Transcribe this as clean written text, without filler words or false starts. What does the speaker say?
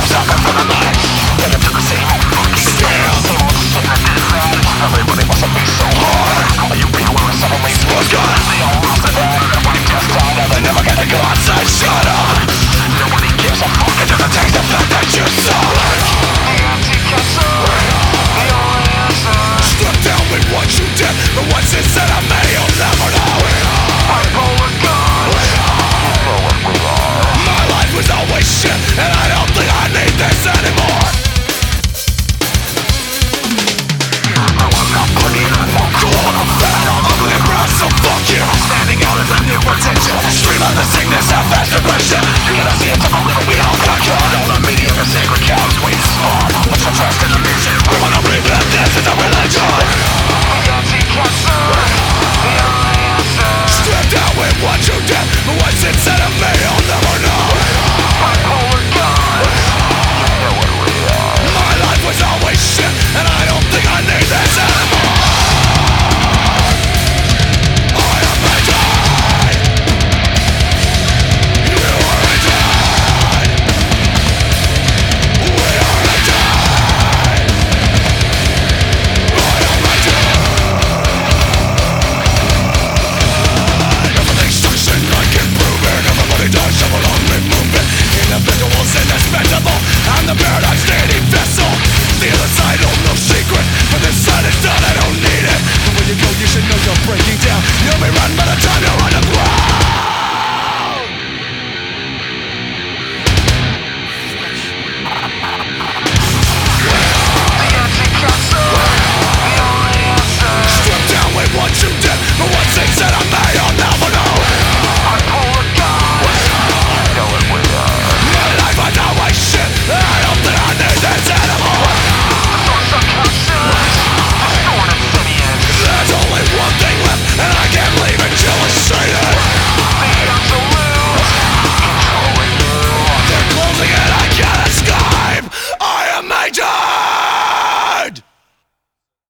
Stream of the sickness, how fast progression. You cannot see it, we all got caught. All the media, the sacred cows, we spawn. What's your trust in